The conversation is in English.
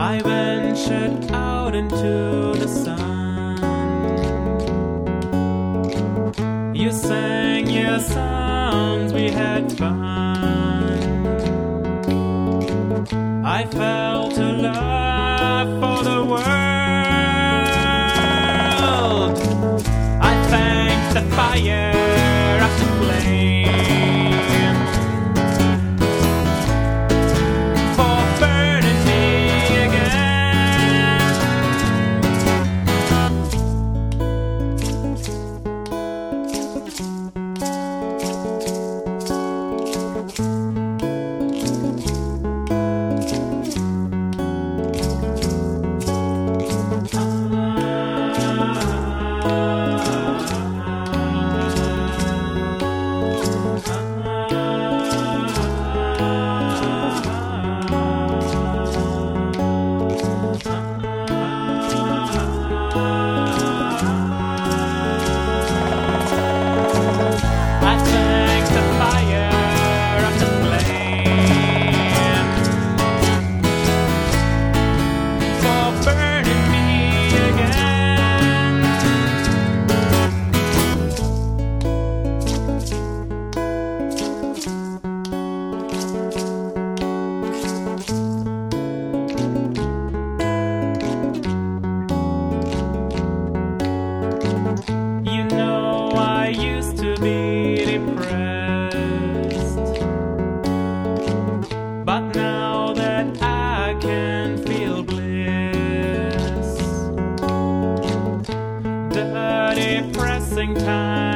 I ventured out into the sun. You sang your songs, we had fun. I felt a love for the world. I thank the fire of the flame for burning me again. I thank the fire of the flame for burning me again. You know I used to be depressed, but now that I can feel bliss, the depressing time